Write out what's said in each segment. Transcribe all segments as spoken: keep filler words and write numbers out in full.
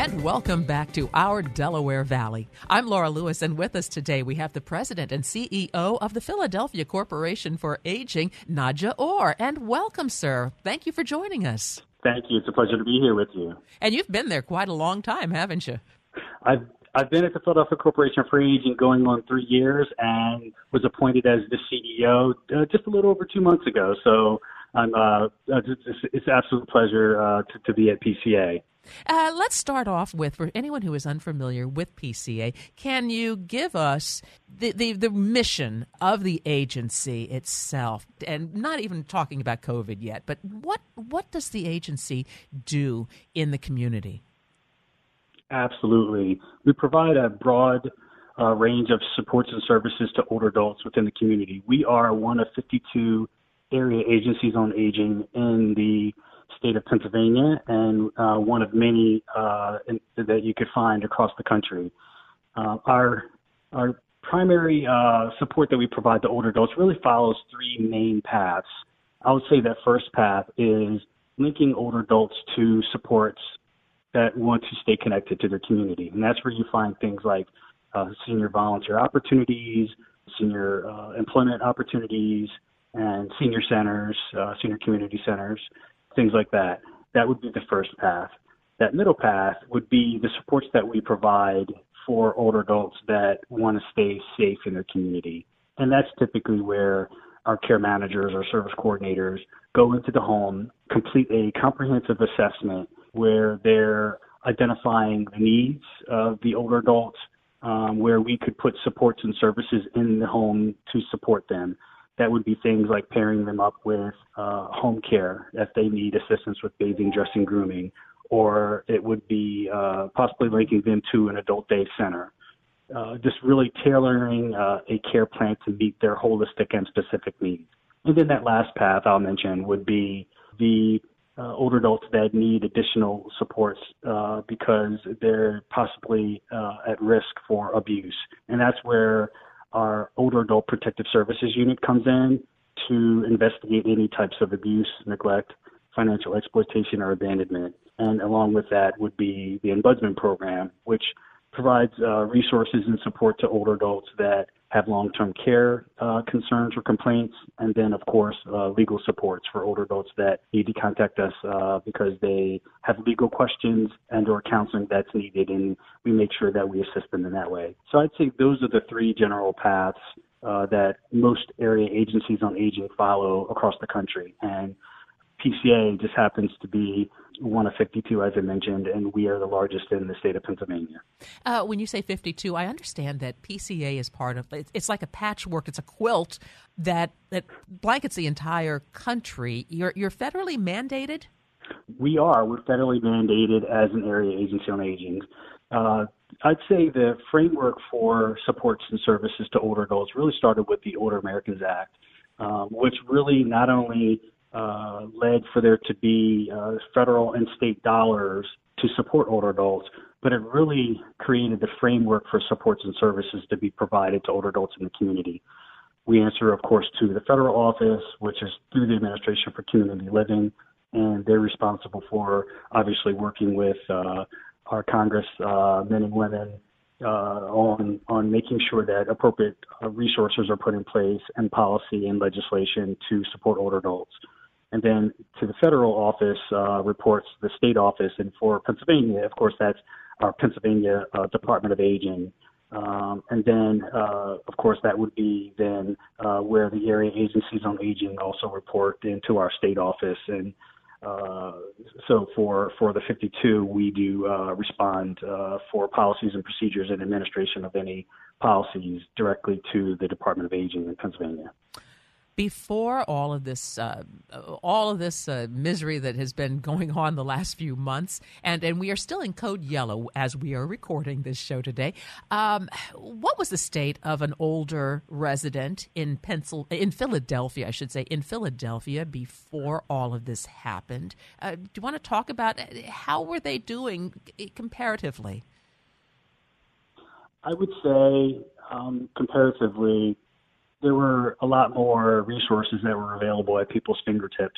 And welcome back to our Delaware Valley. I'm Laura Lewis, and with us today we have the president and C E O of the Philadelphia Corporation for Aging, Nadja Orr. And welcome, sir. Thank you for joining us. Thank you. It's a pleasure to be here with you. And you've been there quite a long time, haven't you? I've I've been at the Philadelphia Corporation for Aging going on three years and was appointed as the C E O uh, just a little over two months ago. So I'm uh, it's, it's an absolute pleasure uh, to, to be at P C A. Uh, let's start off with, for anyone who is unfamiliar with P C A, can you give us the, the, the mission of the agency itself? And not even talking about COVID yet, but what what does the agency do in the community? Absolutely. We provide a broad uh, range of supports and services to older adults within the community. We are one of fifty-two area agencies on aging in the state of Pennsylvania, and uh, one of many uh, in, that you could find across the country. Uh, our our primary uh, support that we provide to older adults really follows three main paths. I would say that first path is linking older adults to supports that want to stay connected to their community, and that's where you find things like uh, senior volunteer opportunities, senior uh, employment opportunities, and senior centers, uh, senior community centers, things like that. That would be the first path. That middle path would be the supports that we provide for older adults that want to stay safe in their community. And that's typically where our care managers or service coordinators go into the home, complete a comprehensive assessment where they're identifying the needs of the older adults, um, where we could put supports and services in the home to support them. That would be things like pairing them up with uh, home care if they need assistance with bathing, dressing, grooming, or it would be uh, possibly linking them to an adult day center. Uh, just really tailoring uh, a care plan to meet their holistic and specific needs. And then that last path I'll mention would be the uh, older adults that need additional supports uh, because they're possibly uh, at risk for abuse. And that's where our Older Adult Protective Services Unit comes in to investigate any types of abuse, neglect, financial exploitation, or abandonment. And along with that would be the Ombudsman Program, which provides uh, resources and support to older adults that have long-term care uh, concerns or complaints, and then, of course, uh, legal supports for older adults that need to contact us uh, because they have legal questions and or counseling that's needed, and we make sure that we assist them in that way. So I'd say those are the three general paths uh, that most area agencies on aging follow across the country, and P C A just happens to be one of fifty-two, as I mentioned, and we are the largest in the state of Pennsylvania. Uh, when you say fifty-two, I understand that P C A is part of, it's like a patchwork, it's a quilt that, that blankets the entire country. You're, you're federally mandated? We are. We're federally mandated as an area agency on aging. Uh, I'd say the framework for supports and services to older adults really started with the Older Americans Act, um, which really not only Uh, led for there to be uh, federal and state dollars to support older adults, but it really created the framework for supports and services to be provided to older adults in the community. We answer, of course, to the federal office, which is through the Administration for Community Living, and they're responsible for obviously working with uh, our Congress uh, men and women uh, on on making sure that appropriate uh, resources are put in place and policy and legislation to support older adults. And then to the federal office uh, reports the state office. And for Pennsylvania, of course, that's our Pennsylvania uh, Department of Aging. Um, and then, uh, of course, that would be then uh, where the area agencies on aging also report into our state office. And uh, so for, for the fifty-two, we do uh, respond uh, for policies and procedures and administration of any policies directly to the Department of Aging in Pennsylvania. Before all of this, uh, all of this uh, misery that has been going on the last few months, and, and we are still in code yellow as we are recording this show today. Um, what was the state of an older resident in Pencil, in Philadelphia, I should say, in Philadelphia before all of this happened? Uh, do you want to talk about how were they doing comparatively? I would say um, comparatively, there were a lot more resources that were available at people's fingertips.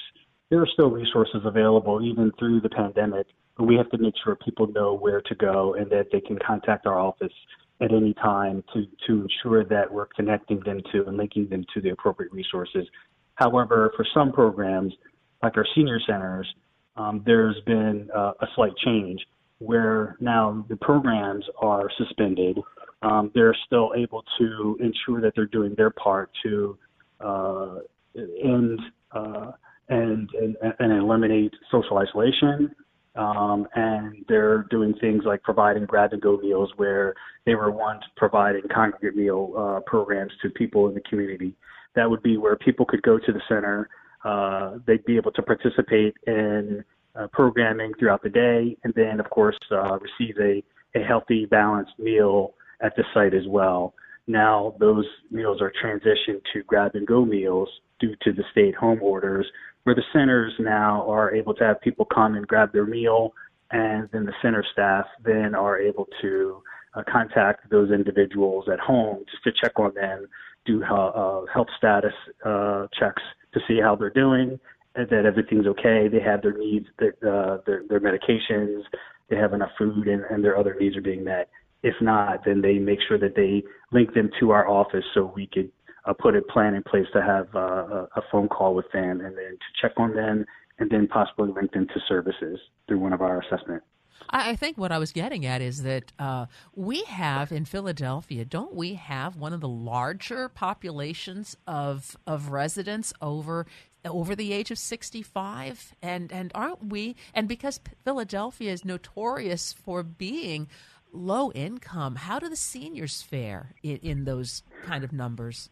there are still resources available even through the pandemic, but we have to make sure people know where to go and that they can contact our office at any time to, to ensure that we're connecting them to and linking them to the appropriate resources. However, for some programs, like our senior centers, um, there's been uh, a slight change where now the programs are suspended. Um, they're still able to ensure that they're doing their part to uh, end uh, and, and, and eliminate social isolation. Um, and they're doing things like providing grab-and-go meals where they were once providing congregate meal uh, programs to people in the community. That would be where people could go to the center. Uh, they'd be able to participate in uh, programming throughout the day, and then, of course, uh, receive a, a healthy, balanced meal at the site as well. Now those meals are transitioned to grab-and-go meals due to the stay-at-home orders, where the centers now are able to have people come and grab their meal, and then the center staff then are able to uh, contact those individuals at home just to check on them, do uh, health status uh, checks to see how they're doing, and that everything's okay. They have their needs, their, uh, their, their medications, they have enough food, and, and their other needs are being met. If not, then they make sure that they link them to our office so we could uh, put a plan in place to have uh, a, a phone call with them and then to check on them and then possibly link them to services through one of our assessments. I think what I was getting at is that uh, we have in Philadelphia, don't we have one of the larger populations of of residents over over the age of sixty-five? And and aren't we? And because Philadelphia is notorious for being low income, how do the seniors fare in, in those kind of numbers?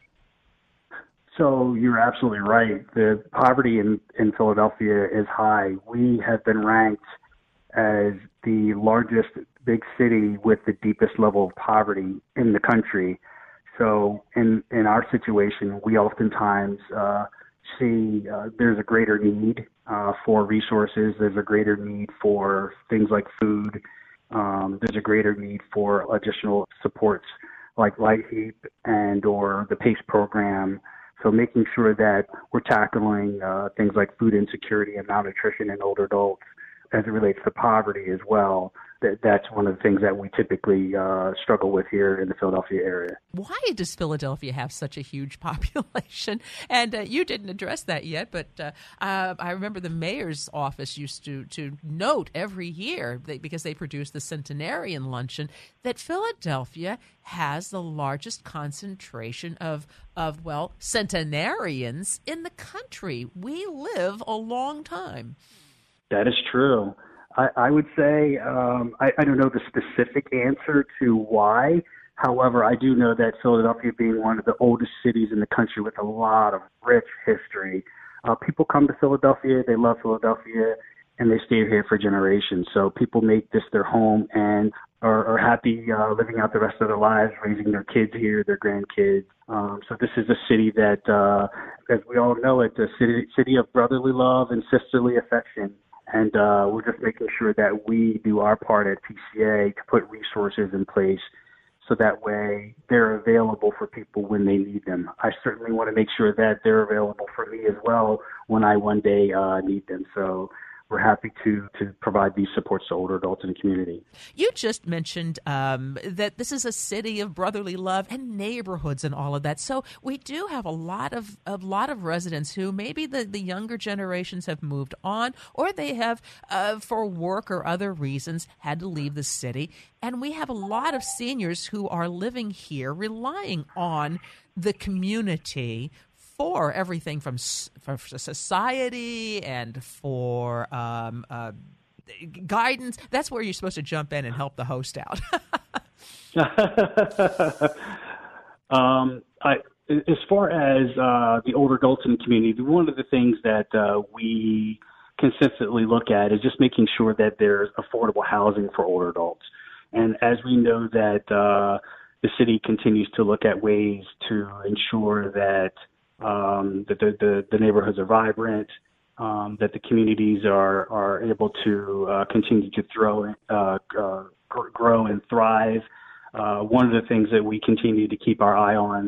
So you're absolutely right. The poverty in, in Philadelphia is high. We have been ranked as the largest big city with the deepest level of poverty in the country. So in, in our situation, we oftentimes uh, see uh, there's a greater need uh, for resources. There's a greater need for things like food. Um, there's a greater need for additional supports like LightHeap and or the PACE program. So making sure that we're tackling uh, things like food insecurity and malnutrition in older adults as it relates to poverty as well. That, that's one of the things that we typically uh, struggle with here in the Philadelphia area. Why does Philadelphia have such a huge population? And uh, you didn't address that yet, but uh, uh, I remember the mayor's office used to, to note every year, they, because they produce the Centenarian Luncheon, that Philadelphia has the largest concentration of, of well, centenarians in the country. We live a long time. That is true. I, I would say um, I, I don't know the specific answer to why. However, I do know that Philadelphia being one of the oldest cities in the country with a lot of rich history, uh, people come to Philadelphia, they love Philadelphia, and they stay here for generations. So people make this their home and are, are happy uh, living out the rest of their lives, raising their kids here, their grandkids. Um, so this is a city that, uh, as we all know, it's a city, city of brotherly love and sisterly affection. And uh, we're just making sure that we do our part at P C A to put resources in place so that way they're available for people when they need them. I certainly want to make sure that they're available for me as well when I one day uh, need them. So we're happy to to provide these supports to older adults in the community. You just mentioned um, that this is a city of brotherly love and neighborhoods and all of that. So we do have a lot of a lot of residents who maybe the, the younger generations have moved on, or they have, uh, for work or other reasons, had to leave the city. And we have a lot of seniors who are living here, relying on the community for everything from for society and for um, uh, guidance. That's where you're supposed to jump in and help the host out. um, I, as far as uh, the older adults in the community, one of the things that uh, we consistently look at is just making sure that there's affordable housing for older adults. And as we know that uh, the city continues to look at ways to ensure that Um, that the, the, the neighborhoods are vibrant, um, that the communities are, are able to uh, continue to throw, uh, uh, grow and thrive. Uh, one of the things that we continue to keep our eye on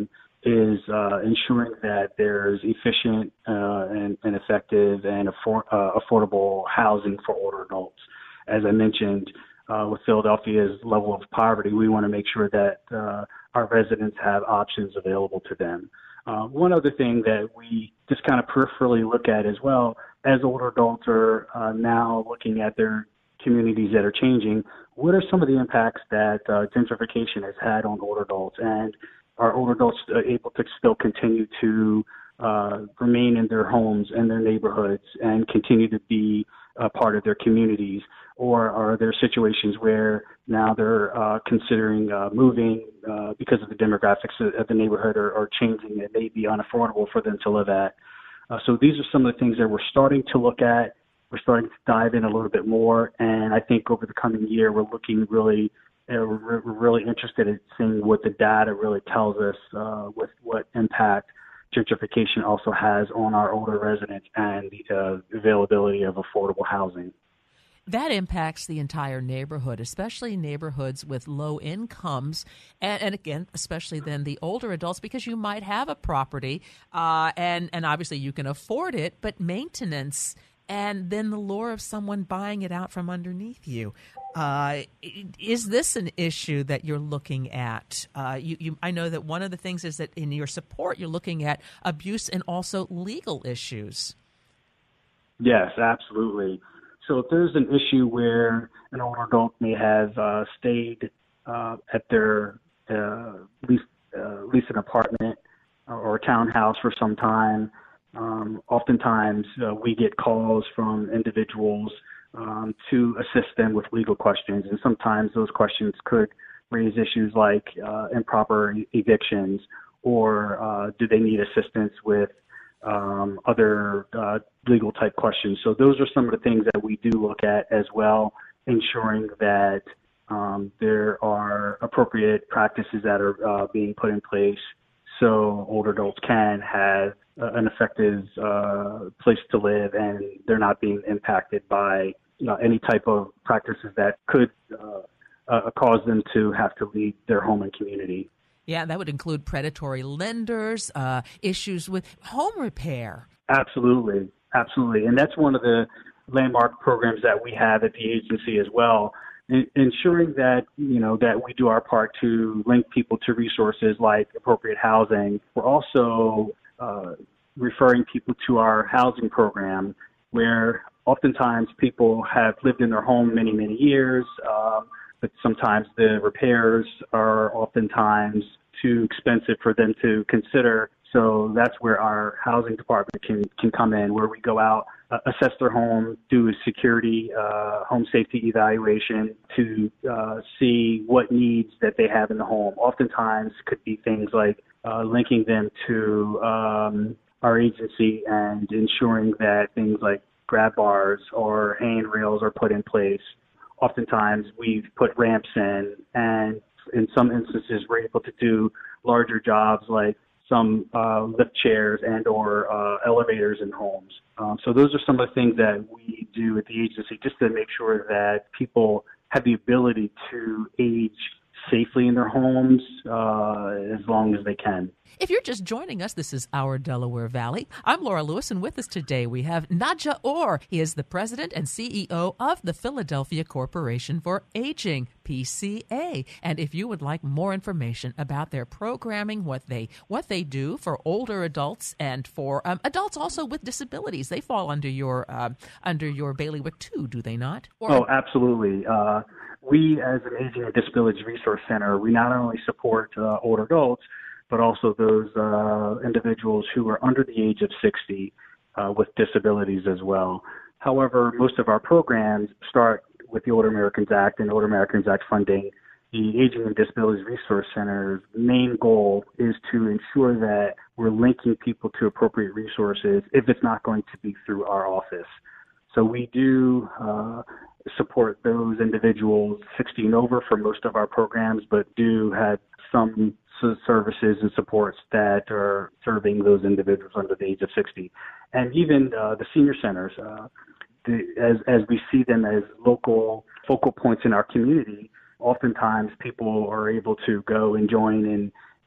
is uh, ensuring that there's efficient uh, and, and effective and affor- uh, affordable housing for older adults. As I mentioned, uh, with Philadelphia's level of poverty, we want to make sure that uh, our residents have options available to them. Uh, one other thing that we just kind of peripherally look at as well, as older adults are uh, now looking at their communities that are changing, what are some of the impacts that uh, gentrification has had on older adults? And are older adults able to still continue to uh, remain in their homes and their neighborhoods and continue to be a part of their communities? Or are there situations where now they're uh, considering uh, moving uh, because of the demographics of the neighborhood or, or changing? It may be unaffordable for them to live at. Uh, so these are some of the things that we're starting to look at. We're starting to dive in a little bit more. And I think over the coming year, we're looking really, uh, we're really interested in seeing what the data really tells us uh, with what impact gentrification also has on our older residents and the uh, availability of affordable housing. That impacts the entire neighborhood, especially neighborhoods with low incomes. And, and again, especially then the older adults, because you might have a property uh, and, and obviously you can afford it, but maintenance and then the lure of someone buying it out from underneath you. Uh, is this an issue that you're looking at? Uh, you, you, I know that one of the things is that in your support, you're looking at abuse and also legal issues. Yes, absolutely. So if there's an issue where an older adult may have uh, stayed uh, at their uh, lease, uh, lease an apartment or a townhouse for some time, um, oftentimes uh, we get calls from individuals um, to assist them with legal questions, and sometimes those questions could raise issues like uh, improper evictions, or uh, do they need assistance with Um, other uh, legal type questions. So those are some of the things that we do look at as well, ensuring that um, there are appropriate practices that are uh, being put in place so older adults can have uh, an effective uh, place to live and they're not being impacted by you know, any type of practices that could uh, uh, cause them to have to leave their home and community. Yeah, that would include predatory lenders, uh, issues with home repair. Absolutely, absolutely. And that's one of the landmark programs that we have at the agency as well, in, ensuring that, you know, that we do our part to link people to resources like appropriate housing. We're also uh, referring people to our housing program, where oftentimes people have lived in their home many, many years, um, but sometimes the repairs are oftentimes too expensive for them to consider. So that's where our housing department can, can come in, where we go out, uh, assess their home, do a security, uh, home safety evaluation to uh, see what needs that they have in the home. Oftentimes could be things like uh, linking them to um, our agency and ensuring that things like grab bars or handrails are put in place. Oftentimes we've put ramps in, and in some instances we're able to do larger jobs like some uh, lift chairs and or uh, elevators in homes. Um, so those are some of the things that we do at the agency just to make sure that people have the ability to age safely in their homes uh, as long as they can. If you're just joining us, this is Our Delaware Valley. I'm Laura Lewis, and with us today we have Nadja Orr. He is the president and C E O of the Philadelphia Corporation for Aging, P C A. And if you would like more information about their programming, what they what they do for older adults and for um, adults also with disabilities, they fall under your uh, under your bailiwick too, do they not? Or- oh, absolutely. Uh, we, as an Aging and Disabilities Resource Center, we not only support uh, older adults, but also those uh, individuals who are under the age of sixty uh, with disabilities as well. However, most of our programs start with the Older Americans Act and Older Americans Act funding. The Aging and Disabilities Resource Center's main goal is to ensure that we're linking people to appropriate resources if it's not going to be through our office. So we do uh, support those individuals sixty and over for most of our programs, but do have some services and supports that are serving those individuals under the age of sixty. And even uh, the senior centers, uh, the, as, as we see them as local focal points in our community, oftentimes people are able to go and join and,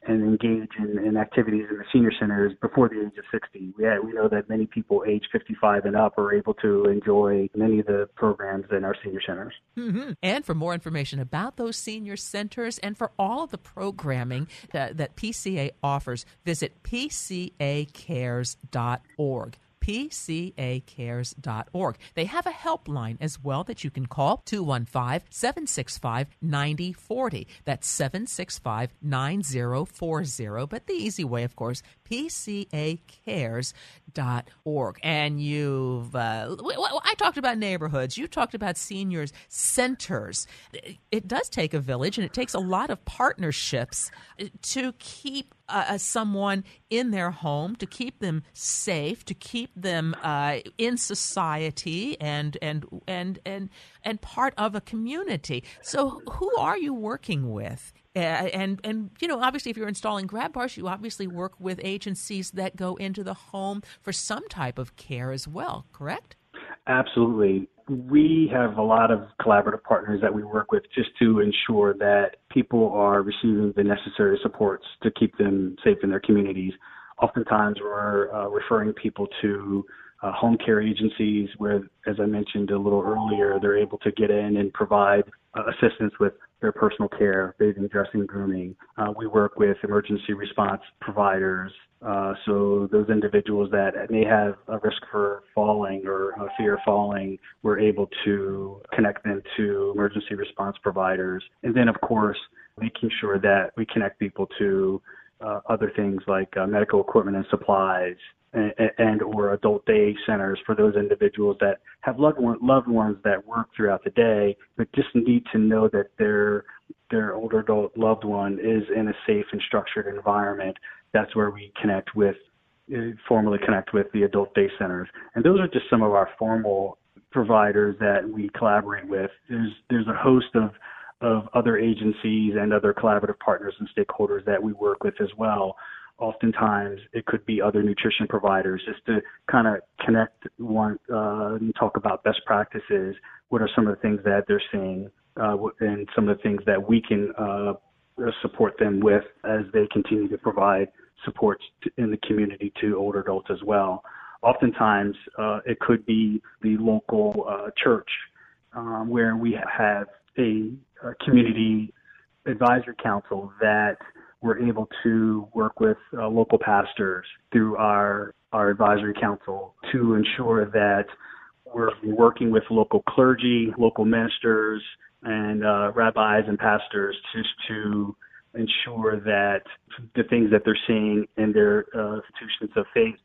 and engage in, in activities in the senior centers before the age of sixty. We, we know that many people age fifty-five and up are able to enjoy many of the programs in our senior centers. Mm-hmm. And for more information about those senior centers and for all of the programming that, that P C A offers, visit p c a cares dot org. p c a cares dot org. They have a helpline as well that you can call, two one five, seven six five, nine zero four zero. That's seven six five, nine zero four zero. But the easy way, of course, p c a cares dot org. And you've, uh, I talked about neighborhoods. You talked about seniors centers. It does take a village, and it takes a lot of partnerships to keep uh, someone in their home, to keep them safe, to keep them uh, in society and and and and and part of a community. So, who are you working with? Uh, and, and, you know, obviously, if you're installing grab bars, you obviously work with agencies that go into the home for some type of care as well, correct? Absolutely. We have a lot of collaborative partners that we work with just to ensure that people are receiving the necessary supports to keep them safe in their communities. Oftentimes, we're uh, referring people to uh, home care agencies where, as I mentioned a little earlier, they're able to get in and provide uh, assistance with their personal care, bathing, dressing, grooming. Uh, we work with emergency response providers. Uh, so those individuals that may have a risk for falling or a fear of falling, we're able to connect them to emergency response providers. And then, of course, making sure that we connect people to uh, other things like uh, medical equipment and supplies, and, and or adult day centers for those individuals that have loved, one, loved ones that work throughout the day, but just need to know that their their older adult loved one is in a safe and structured environment. That's where we connect with, uh, formally connect with the adult day centers. And those are just some of our formal providers that we collaborate with. There's there's a host of of other agencies and other collaborative partners and stakeholders that we work with as well. Oftentimes, it could be other nutrition providers, just to kind of connect one uh, and talk about best practices. What are some of the things that they're seeing, uh, and some of the things that we can uh, support them with as they continue to provide support in the community to older adults as well. Oftentimes, uh, it could be the local uh, church um, where we have a, a community advisory council that we're able to work with uh, local pastors through our, our advisory council to ensure that we're working with local clergy, local ministers, and uh, rabbis and pastors just to ensure that the things that they're seeing in their uh, institutions of faith,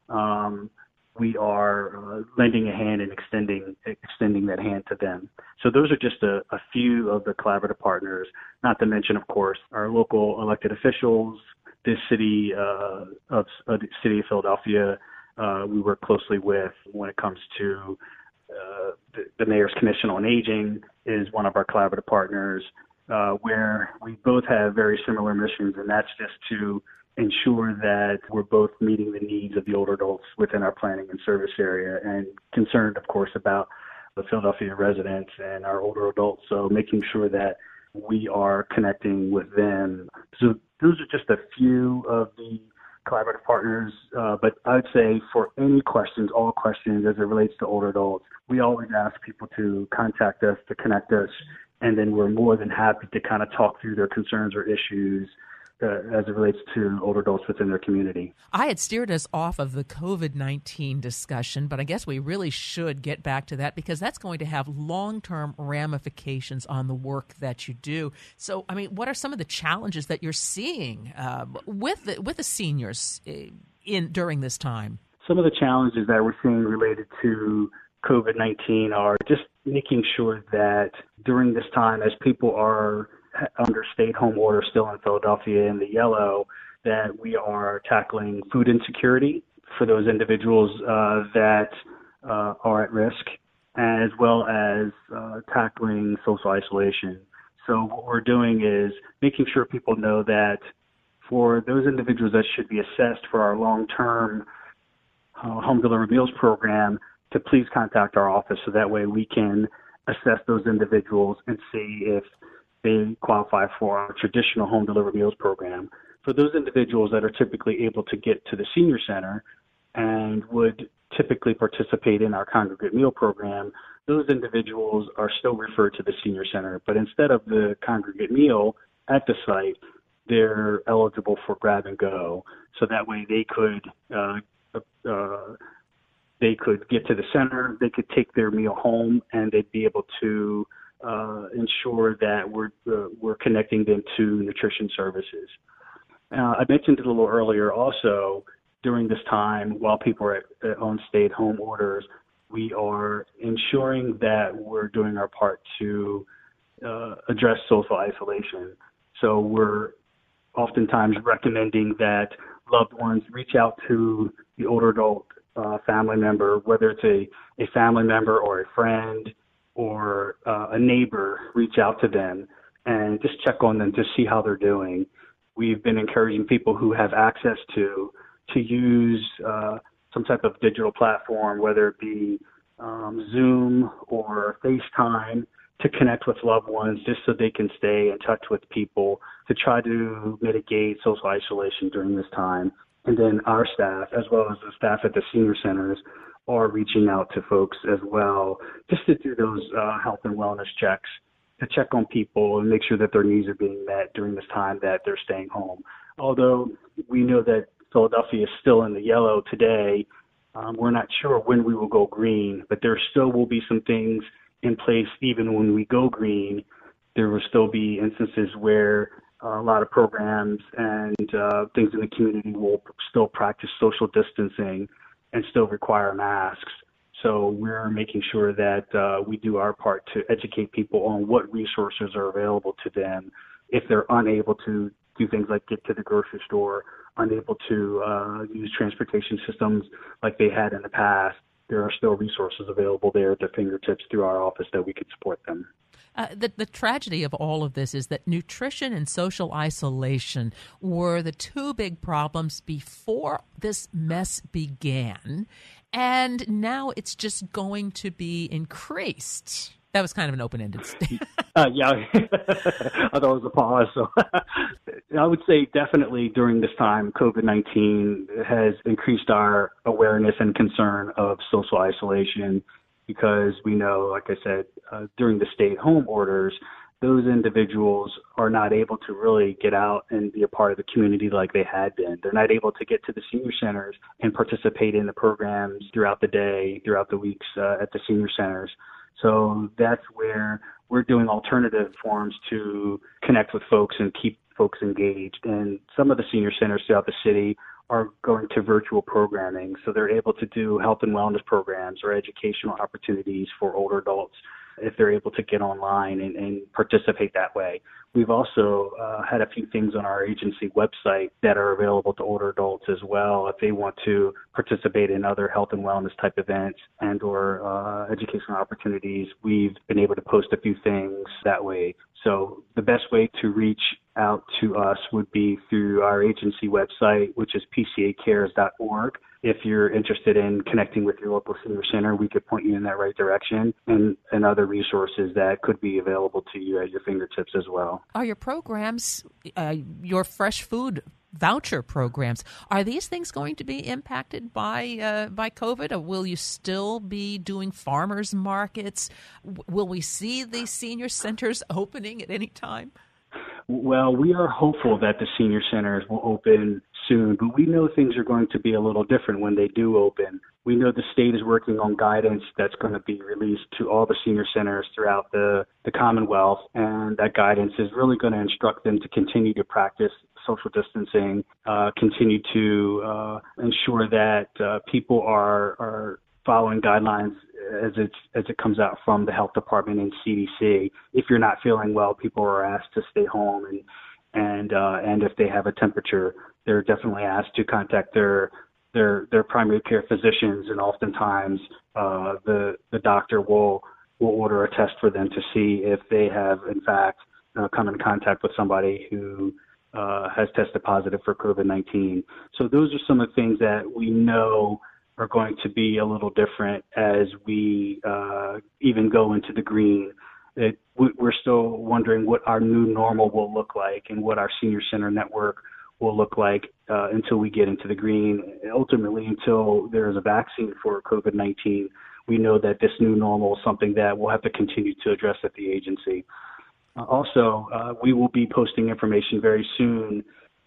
um, we are uh, lending a hand and extending extending that hand to them. So those are just a, a few of the collaborative partners, not to mention, of course, our local elected officials, this city uh, of uh, the city of Philadelphia. Uh, we work closely with when it comes to uh, the, the Mayor's Commission on Aging is one of our collaborative partners, uh, where we both have very similar missions, and that's just to ensure that we're both meeting the needs of the older adults within our planning and service area, and concerned, of course, about the Philadelphia residents and our older adults. So making sure that we are connecting with them. So those are just a few of the collaborative partners. Uh, but I would say for any questions, all questions as it relates to older adults, we always ask people to contact us, to connect us, and then we're more than happy to kind of talk through their concerns or issues Uh, as it relates to older adults within their community. I had steered us off of the covid nineteen discussion, but I guess we really should get back to that because that's going to have long-term ramifications on the work that you do. So, I mean, what are some of the challenges that you're seeing uh, with the, with the seniors in during this time? Some of the challenges that we're seeing related to covid nineteen are just making sure that during this time, as people are under stay-at-home order still in Philadelphia in the yellow, that we are tackling food insecurity for those individuals uh, that uh, are at risk, as well as uh, tackling social isolation. So what we're doing is making sure people know that for those individuals that should be assessed for our long-term uh, home delivered meals program, to please contact our office so that way we can assess those individuals and see if they qualify for our traditional home delivered meals program. for those individuals that are typically able to get to the senior center and would typically participate in our congregate meal program, those individuals are still referred to the senior center. But instead of the congregate meal at the site, they're eligible for grab and go. So that way they could uh, uh, they could get to the center, they could take their meal home, and they'd be able to uh, ensure that we're uh, we're connecting them to nutrition services. Uh, I mentioned it a little earlier also, during this time, while people are at, on stay-at-home orders, we are ensuring that we're doing our part to uh, address social isolation. So we're oftentimes recommending that loved ones reach out to the older adult uh, family member, whether it's a, a family member or a friend or uh, a neighbor, reach out to them and just check on them to see how they're doing. We've been encouraging people who have access to to use uh, some type of digital platform, whether it be um, Zoom or FaceTime, to connect with loved ones just so they can stay in touch with people to try to mitigate social isolation during this time. And then our staff, as well as the staff at the senior centers, are reaching out to folks as well just to do those uh, health and wellness checks, to check on people and make sure that their needs are being met during this time that they're staying home. Although we know that Philadelphia is still in the yellow today, um, we're not sure when we will go green, but there still will be some things in place even when we go green. There will still be instances where uh, a lot of programs and uh, things in the community will still practice social distancing and still require masks. So we're making sure that uh, we do our part to educate people on what resources are available to them if they're unable to do things like get to the grocery store, unable to uh, use transportation systems like they had in the past. There are still resources available there at their fingertips through our office that we could support them. Uh, the, the tragedy of all of this is that nutrition and social isolation were the two big problems before this mess began, and now it's just going to be increased. That was kind of an open-ended statement. uh, yeah, I thought it was a pause. So I would say definitely during this time, COVID nineteen has increased our awareness and concern of social isolation, because we know, like I said, uh, during the stay-at-home orders, those individuals are not able to really get out and be a part of the community like they had been. They're not able to get to the senior centers and participate in the programs throughout the day, throughout the weeks uh, at the senior centers. So that's where we're doing alternative forms to connect with folks and keep folks engaged. And some of the senior centers throughout the city are going to virtual programming, so they're able to do health and wellness programs or educational opportunities for older adults if they're able to get online and, and participate that way. We've also uh, had a few things on our agency website that are available to older adults as well if they want to participate in other health and wellness type events and or uh, educational opportunities. We've been able to post a few things that way. So the best way to reach out to us would be through our agency website, which is p c a cares dot org. If you're interested in connecting with your local senior center, we could point you in that right direction, and, and other resources that could be available to you at your fingertips as well. Are your programs, uh, your fresh food voucher programs, are these things going to be impacted by uh, by COVID, or will you still be doing farmers markets? W- will we see the senior centers opening at any time? Well, we are hopeful that the senior centers will open soon, but we know things are going to be a little different when they do open. We know the state is working on guidance that's going to be released to all the senior centers throughout the, the Commonwealth, and that guidance is really going to instruct them to continue to practice social distancing, uh, continue to uh, ensure that uh, people are are following guidelines as it's as it comes out from the health department and C D C. If you're not feeling well, people are asked to stay home, and and uh, and if they have a temperature, they're definitely asked to contact their their their primary care physicians, and oftentimes uh, the the doctor will will order a test for them to see if they have in fact uh, come in contact with somebody who uh, has tested positive for COVID nineteen. So those are some of the things that we know are going to be a little different as we uh, even go into the green. It, we're still wondering what our new normal will look like and what our senior center network will look like uh, until we get into the green. Ultimately, until there is a vaccine for COVID nineteen, we know that this new normal is something that we'll have to continue to address at the agency. Uh, also, uh, we will be posting information very soon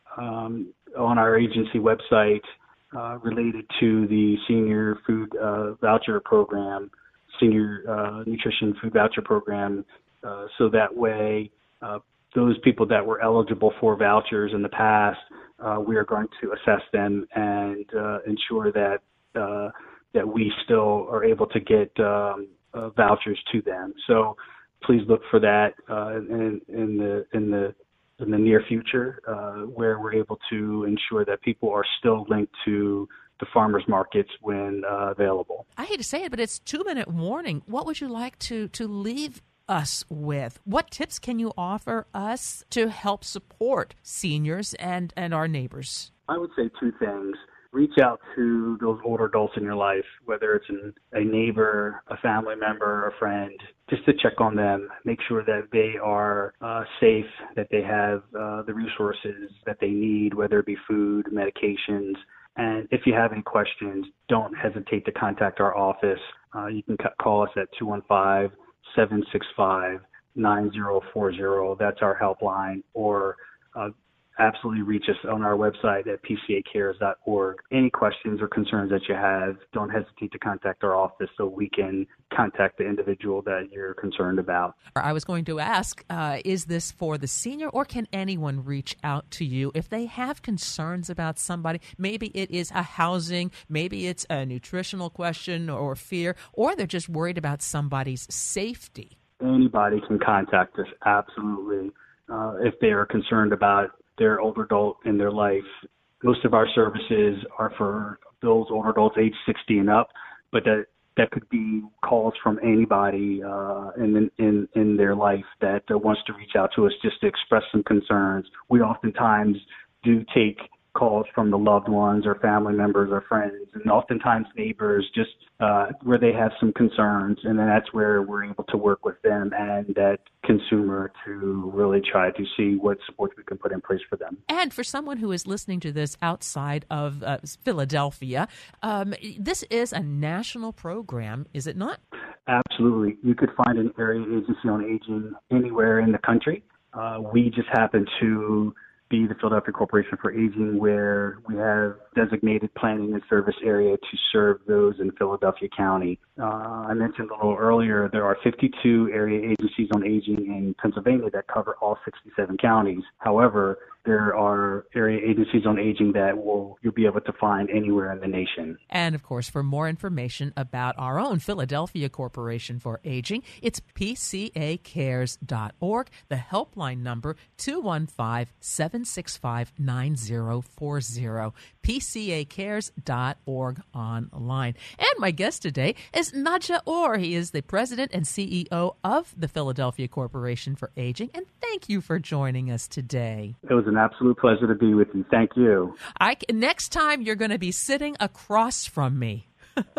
um, on our agency website uh, related to the senior food uh, voucher program, senior uh, nutrition food voucher program, uh, so that way uh, those people that were eligible for vouchers in the past, uh, we are going to assess them and uh, ensure that uh, that we still are able to get um, uh, vouchers to them. So please look for that uh, in, in the in the in the near future, uh, where we're able to ensure that people are still linked to the farmers markets when uh, available. I hate to say it, but it's two-minute warning. What would you like to to leave us with? What tips can you offer us to help support seniors and, and our neighbors? I would say two things. Reach out to those older adults in your life, whether it's an, a neighbor, a family member, a friend, just to check on them, make sure that they are uh, safe, that they have uh, the resources that they need, whether it be food, medications. And if you have any questions, don't hesitate to contact our office. Uh, you can call us at two one five, seven six five, nine zero four zero. That's our helpline. Or uh, absolutely reach us on our website at p c a cares dot org. Any questions or concerns that you have, don't hesitate to contact our office so we can contact the individual that you're concerned about. I was going to ask, uh, is this for the senior, or can anyone reach out to you if they have concerns about somebody? Maybe it is a housing, maybe it's a nutritional question or fear, or they're just worried about somebody's safety. Anybody can contact us, absolutely, uh, if they are concerned about their older adult in their life. Most of our services are for those older adults age sixty and up, but that that could be calls from anybody uh, in, in in their life that uh, wants to reach out to us just to express some concerns. We oftentimes do take calls from the loved ones or family members or friends, and oftentimes neighbors, just uh, where they have some concerns, and then that's where we're able to work with them and that consumer to really try to see what supports we can put in place for them. And for someone who is listening to this outside of uh, Philadelphia, um, this is a national program, is it not? Absolutely. You could find an area agency on aging anywhere in the country. Uh, we just happen to be the Philadelphia Corporation for Aging, where we have designated planning and service area to serve those in Philadelphia County. Uh, I mentioned a little earlier, there are fifty-two area agencies on aging in Pennsylvania that cover all sixty-seven counties. However, there are area agencies on aging that will you'll be able to find anywhere in the nation. And, of course, for more information about our own Philadelphia Corporation for Aging, it's p c a cares dot org. The helpline number, two one five, seven six five, nine zero four zero. p c a cares dot org online. And my guest today is Nadja Orr. He is the president and C E O of the Philadelphia Corporation for Aging. And thank you for joining us today. It was an absolute pleasure to be with you. Thank you. I, next time you're going to be sitting across from me.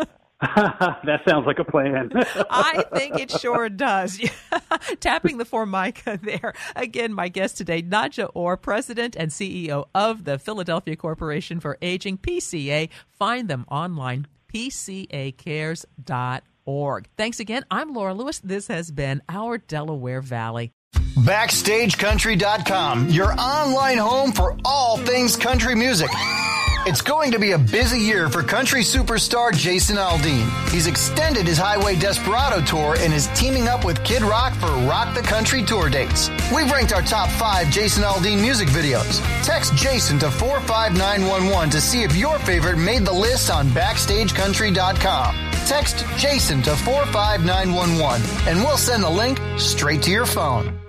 That sounds like a plan. I think it sure does. Tapping the Formica there. Again, my guest today, Nadja Orr, president and C E O of the Philadelphia Corporation for Aging, P C A. Find them online, p c a cares dot org. Thanks again. I'm Laura Lewis. This has been Our Delaware Valley. Backstage country dot com, your online home for all things country music. It's going to be a busy year for country superstar Jason Aldean. He's extended his Highway Desperado tour and is teaming up with Kid Rock for Rock the Country tour dates. We've ranked our top five Jason Aldean music videos. Text Jason to four five nine one one to see if your favorite made the list on backstage country dot com. Text Jason to four five nine one one and we'll send the link straight to your phone.